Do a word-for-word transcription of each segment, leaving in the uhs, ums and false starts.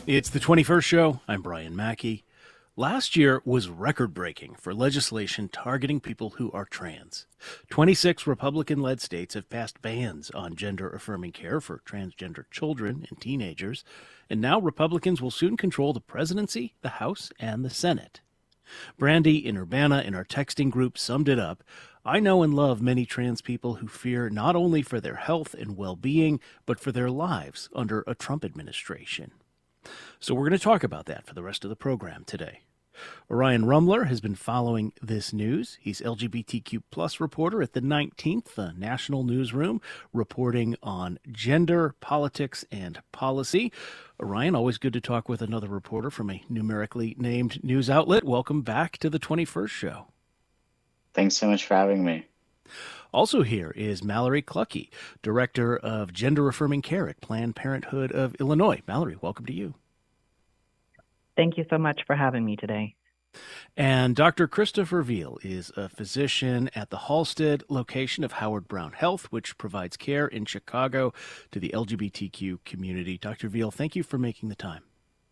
It's the twenty-first show. I'm Brian Mackey. Last year was record-breaking for legislation targeting people who are trans. twenty-six Republican-led states have passed bans on gender-affirming care for transgender children and teenagers, and now Republicans will soon control the presidency, the House, and the Senate. Brandy in Urbana in our texting group summed it up. I know and love many trans people who fear not only for their health and well-being, but for their lives under a Trump administration. So we're going to talk about that for the rest of the program today. Orion Rumler has been following this news. He's L G B T Q plus reporter at the nineteenth, the National Newsroom, reporting on gender, politics, and policy. Orion, always good to talk with another reporter from a numerically named news outlet. Welcome back to the twenty-first show. Thanks so much for having me. Also here is Mallory Cluckey, Director of Gender Affirming Care at Planned Parenthood of Illinois. Mallory, welcome to you. Thank you so much for having me today. And Doctor Christopher Veal is a physician at the Halstead location of Howard Brown Health, which provides care in Chicago to the L G B T Q community. Doctor Veal, thank you for making the time.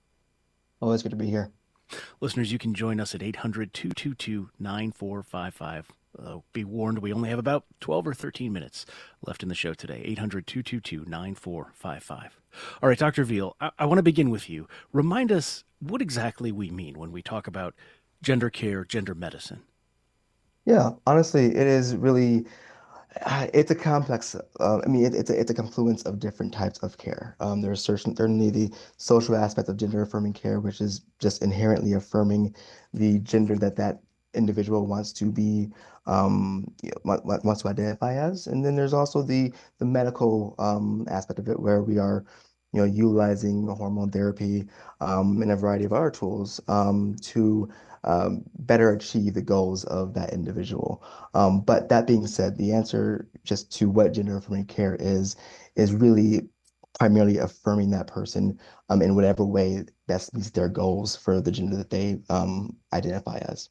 Always good to be here. Listeners, you can join us at eight hundred, two two two, nine four five five. Uh, be warned, we only have about twelve or thirteen minutes left in the show today. eight hundred, two two two, nine four five five. All right, Doctor Veal, I, I want to begin with you. Remind us what exactly we mean when we talk about gender care, gender medicine. Yeah, honestly, it is really, uh, it's a complex, uh, I mean, it, it's, a, it's a confluence of different types of care. Um, there's certain, certainly the social aspect of gender affirming care, which is just inherently affirming the gender that that individual wants to be, um, you know, wants to identify as. And then there's also the the medical um, aspect of it, where we are, you know, utilizing hormone therapy um, and a variety of other tools um, to um, better achieve the goals of that individual. Um, but that being said, the answer just to what gender affirming care is, is really primarily affirming that person um, in whatever way best meets their goals for the gender that they um, identify as.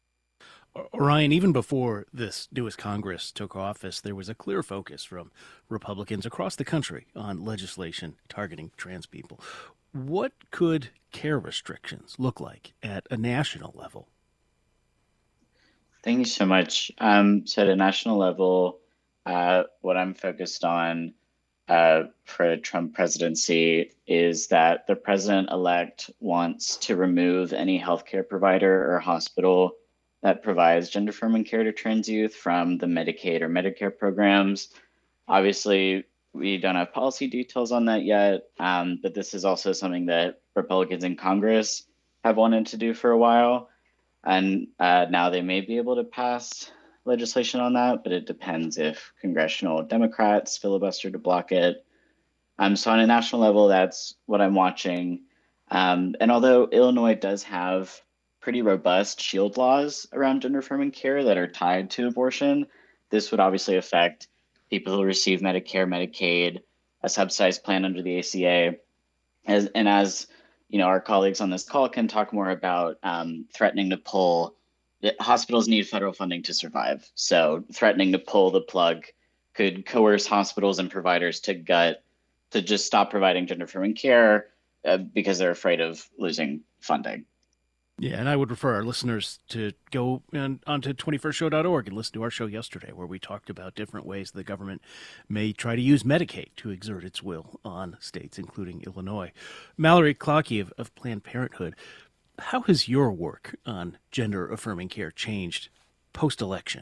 Orion, even before this newest Congress took office, there was a clear focus from Republicans across the country on legislation targeting trans people. What could care restrictions look like at a national level? Thank you so much. Um, so at a national level, uh, what I'm focused on uh, for the Trump presidency is that the president-elect wants to remove any healthcare provider or hospital that provides gender affirming care to trans youth from the Medicaid or Medicare programs. Obviously, we don't have policy details on that yet, um, but this is also something that Republicans in Congress have wanted to do for a while. And uh, now they may be able to pass legislation on that, but it depends if congressional Democrats filibuster to block it. Um, so on a national level, that's what I'm watching. Um, and although Illinois does have pretty robust shield laws around gender affirming care that are tied to abortion, this would obviously affect people who receive Medicare, Medicaid, a subsidized plan under the A C A. As, and as you know, our colleagues on this call can talk more about um, threatening to pull, hospitals need federal funding to survive. So threatening to pull the plug could coerce hospitals and providers to gut, to just stop providing gender affirming care uh, because they're afraid of losing funding. Yeah, and I would refer our listeners to go on, onto twenty-first show dot org and listen to our show yesterday, where we talked about different ways the government may try to use Medicaid to exert its will on states, including Illinois. Mallory Cluckey of, of Planned Parenthood, how has your work on gender-affirming care changed post-election?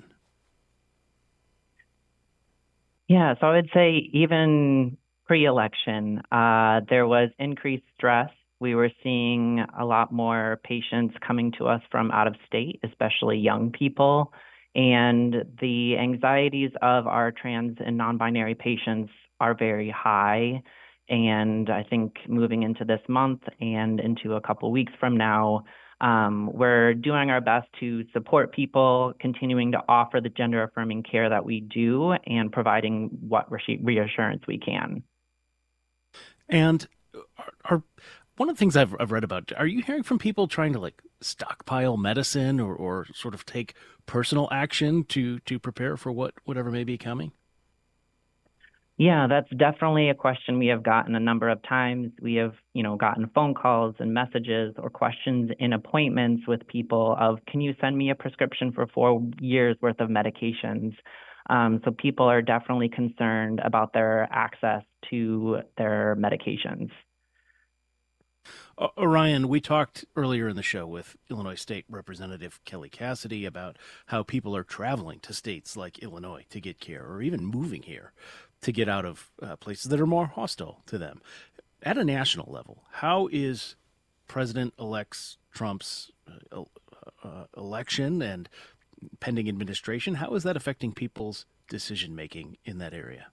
Yeah, so I would say even pre-election, uh, there was increased stress. We were seeing a lot more patients coming to us from out of state, especially young people. And the anxieties of our trans and non-binary patients are very high. And I think moving into this month and into a couple weeks from now, um, we're doing our best to support people, continuing to offer the gender affirming care that we do and providing what reassurance we can. And are, are one of the things I've, I've read about, are you hearing from people trying to like stockpile medicine or, or sort of take personal action to, to prepare for what whatever may be coming? Yeah, that's definitely a question we have gotten a number of times. We have, you know, gotten phone calls and messages or questions in appointments with people of, can you send me a prescription for four years worth of medications? Um, so people are definitely concerned about their access to their medications. Uh, Orion, we talked earlier in the show with Illinois State Representative Kelly Cassidy about how people are traveling to states like Illinois to get care, or even moving here to get out of uh, places that are more hostile to them. At a national level, how is President-elect Trump's uh, uh, election and pending administration, how is that affecting people's decision making in that area?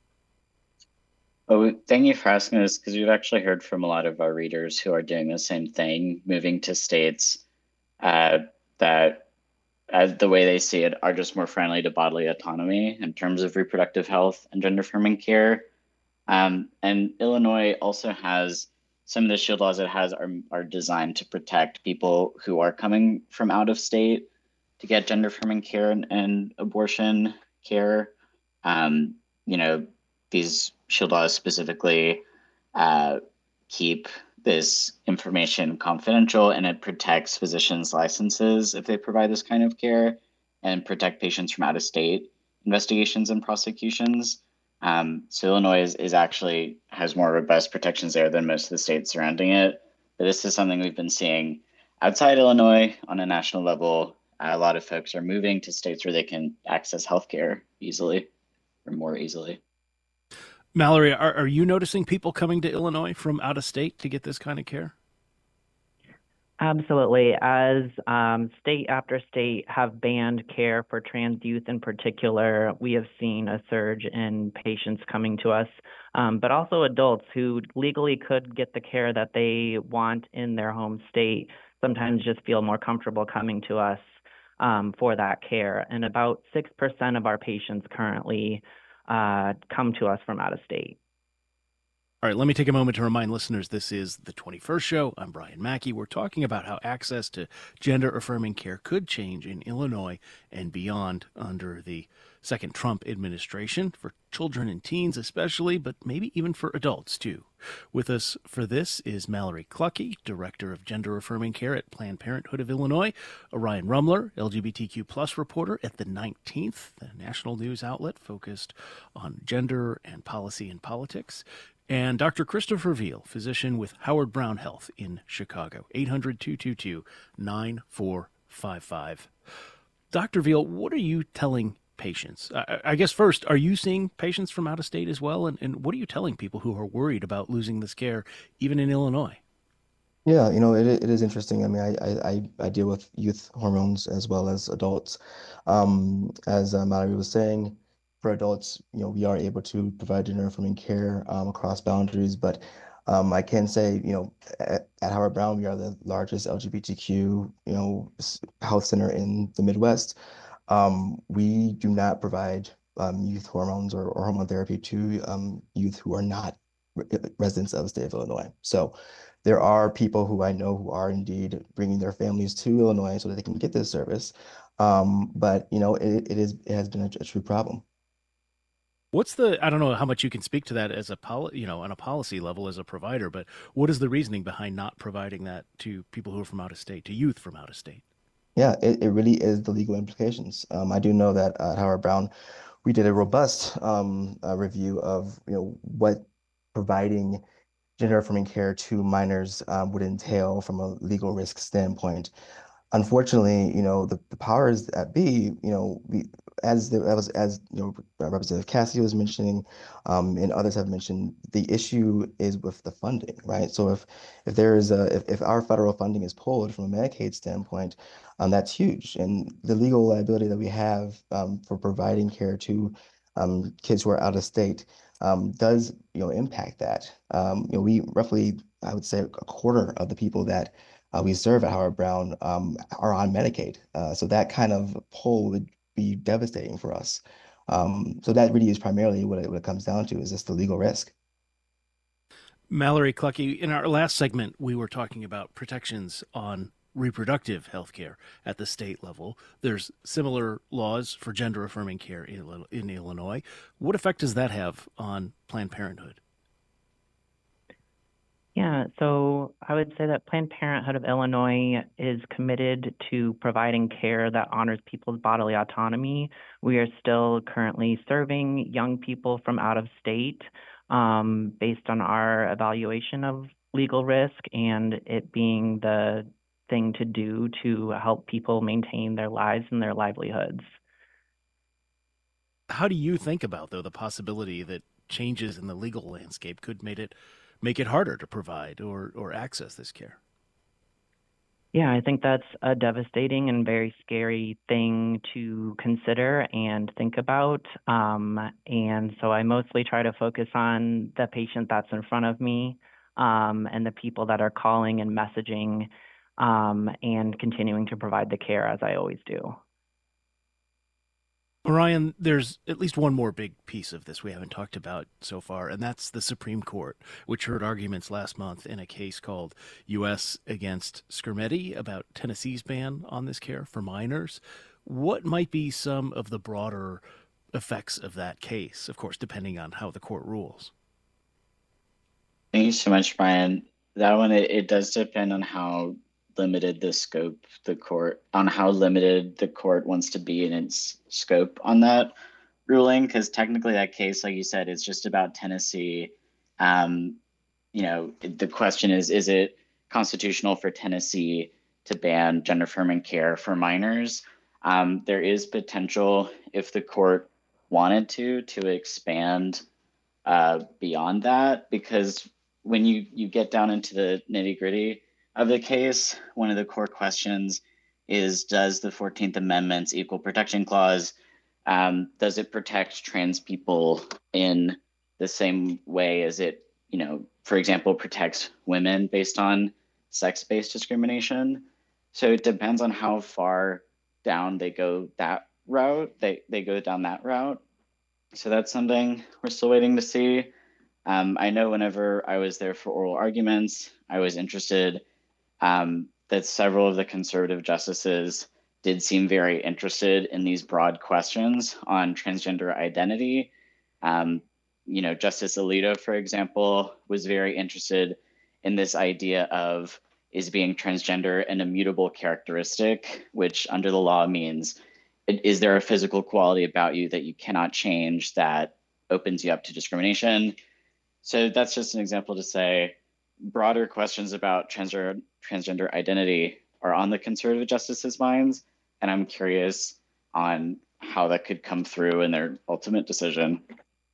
Oh, thank you for asking this because we've actually heard from a lot of our readers who are doing the same thing, moving to states uh, that, as the way they see it, are just more friendly to bodily autonomy in terms of reproductive health and gender affirming care. Um, and Illinois also has some of the shield laws it has are, are designed to protect people who are coming from out of state to get gender affirming care and, and abortion care. Um, you know, these shield laws specifically uh, keep this information confidential, and it protects physicians' licenses if they provide this kind of care, and protect patients from out of state investigations and prosecutions. Um, so Illinois is, is actually has more robust protections there than most of the states surrounding it. But this is something we've been seeing outside Illinois on a national level. A lot of folks are moving to states where they can access healthcare easily or more easily. Mallory, are, are you noticing people coming to Illinois from out of state to get this kind of care? Absolutely. As um, state after state have banned care for trans youth in particular, we have seen a surge in patients coming to us, um, but also adults who legally could get the care that they want in their home state sometimes just feel more comfortable coming to us um, for that care. And about six percent of our patients currently uh, come to us from out of state. All right, let me take a moment to remind listeners this is the twenty-first show. I'm Brian Mackey. We're talking about how access to gender-affirming care could change in Illinois and beyond under the second Trump administration, for children and teens especially, but maybe even for adults too. With us for this is Mallory Cluckey, Director of Gender-Affirming Care at Planned Parenthood of Illinois, Orion Rumler, L G B T Q plus reporter at the nineteenth, the national news outlet focused on gender and policy and politics, and Doctor Christopher Veal, physician with Howard Brown Health in Chicago, eight hundred, two two two, nine four five five. Doctor Veal, what are you telling patients? I, I guess first, are you seeing patients from out of state as well? And, and what are you telling people who are worried about losing this care, even in Illinois? Yeah, you know, it, it is interesting. I mean, I, I, I I deal with youth hormones as well as adults. Um, as uh, Mallory was saying, for adults, you know, we are able to provide gender affirming care um, across boundaries. But um, I can say, you know, at, at Howard Brown, we are the largest L G B T Q, you know, health center in the Midwest. Um, we do not provide um, youth hormones or, or hormone therapy to um, youth who are not re residents of the state of Illinois. So there are people who I know who are indeed bringing their families to Illinois so that they can get this service. Um, but, you know, it, it is it has been a, a true problem. What's the, I don't know how much you can speak to that as a, poli, you know, on a policy level as a provider, but what is the reasoning behind not providing that to people who are from out of state, to youth from out of state? Yeah, it, it really is the legal implications. Um, I do know that at Howard Brown, we did a robust um, uh, review of, you know, what providing gender affirming care to minors um, would entail from a legal risk standpoint. Unfortunately, you know, the, the powers that be, you know, we, as the as, as you know, Representative Cassidy was mentioning, um, and others have mentioned, the issue is with the funding, right? So if if there is a if, if our federal funding is pulled from a Medicaid standpoint, um, that's huge, and the legal liability that we have um, for providing care to um, kids who are out of state um, does you know impact that. Um, you know, we roughly, I would say, a quarter of the people that uh, we serve at Howard Brown um, are on Medicaid. Uh, so that kind of pull would be devastating for us. Um, so that really is primarily what it, what it comes down to, is just the legal risk. Mallory Cluckey, in our last segment, we were talking about protections on reproductive health care at the state level. There's similar laws for gender-affirming care in, in Illinois. What effect does that have on Planned Parenthood? Yeah, so I would say that Planned Parenthood of Illinois is committed to providing care that honors people's bodily autonomy. We are still currently serving young people from out of state um, based on our evaluation of legal risk and it being the thing to do to help people maintain their lives and their livelihoods. How do you think about, though, the possibility that changes in the legal landscape could make it make it harder to provide or, or access this care? Yeah, I think that's a devastating and very scary thing to consider and think about. Um, and so I mostly try to focus on the patient that's in front of me um, and the people that are calling and messaging um, and continuing to provide the care as I always do. Ryan, there's at least one more big piece of this we haven't talked about so far, and that's the Supreme Court, which heard arguments last month in a case called U S against Skrmetti about Tennessee's ban on this care for minors. What might be some of the broader effects of that case, of course, depending on how the court rules? Thank you so much, Brian. That one, it, it does depend on how limited the scope the court on how limited the court wants to be in its scope on that ruling, because technically that case, like you said, is just about Tennessee. Um, you know, the question is, is it constitutional for Tennessee to ban gender affirming care for minors? Um, there is potential, if the court wanted to, to expand uh, beyond that, because when you, you get down into the nitty gritty of the case, one of the core questions is, does the fourteenth Amendment's Equal Protection Clause, um, does it protect trans people in the same way as it, you know, for example, protects women based on sex-based discrimination? So it depends on how far down they go that route, they, they go down that route. So that's something we're still waiting to see. Um, I know whenever I was there for oral arguments, I was interested Um, that several of the conservative justices did seem very interested in these broad questions on transgender identity. Um, you know, Justice Alito, for example, was very interested in this idea of, is being transgender an immutable characteristic, which under the law means, is there a physical quality about you that you cannot change that opens you up to discrimination? So that's just an example to say, broader questions about transgender transgender identity are on the conservative justices' minds, and I'm curious on how that could come through in their ultimate decision.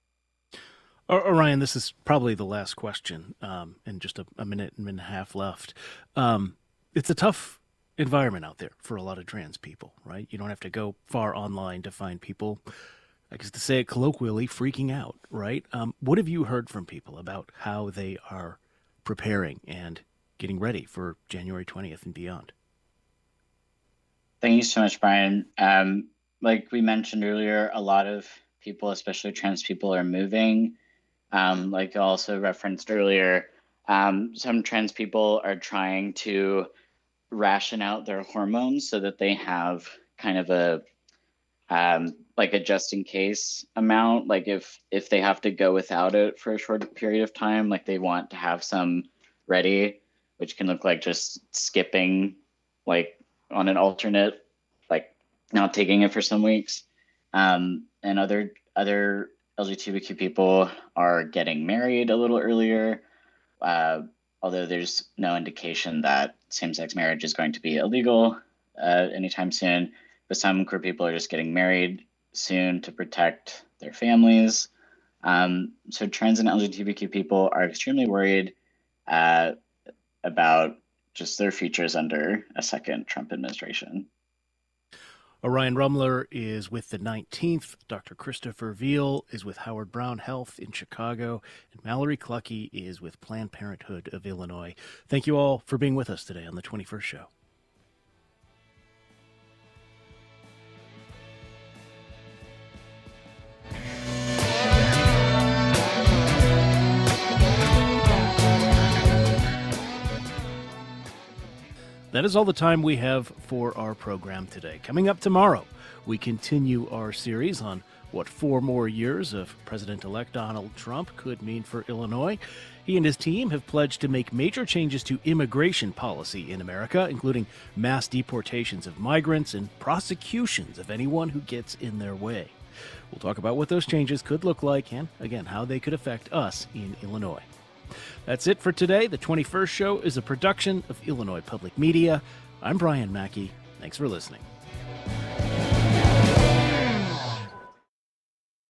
Orion, this is probably the last question, um, and just a, a minute and a half left. Um, it's a tough environment out there for a lot of trans people, right? You don't have to go far online to find people, I guess to say it colloquially, freaking out, right? Um, what have you heard from people about how they are preparing and getting ready for January twentieth and beyond? Thank you so much, Brian. Um, like we mentioned earlier, a lot of people, especially trans people, are moving. Um, like I also referenced earlier, um, some trans people are trying to ration out their hormones so that they have kind of a um, like a just in case amount. Like if if they have to go without it for a short period of time, like they want to have some ready, which can look like just skipping like on an alternate, like not taking it for some weeks. Um, and other other L G B T Q people are getting married a little earlier, uh, although there's no indication that same-sex marriage is going to be illegal uh, anytime soon. But some queer people are just getting married soon to protect their families. Um, so trans and L G B T Q people are extremely worried uh, about just their futures under a second Trump administration. Orion Rumler is with the nineteenth. Doctor Christopher Veal is with Howard Brown Health in Chicago. And Mallory Clucky is with Planned Parenthood of Illinois. Thank you all for being with us today on the twenty-first Show. That is all the time we have for our program today. Coming up tomorrow, we continue our series on what four more years of President-elect Donald Trump could mean for Illinois. He and his team have pledged to make major changes to immigration policy in America, including mass deportations of migrants and prosecutions of anyone who gets in their way. We'll talk about what those changes could look like and, again, how they could affect us in Illinois. That's it for today. The twenty-first Show is a production of Illinois Public Media. I'm Brian Mackey. Thanks for listening.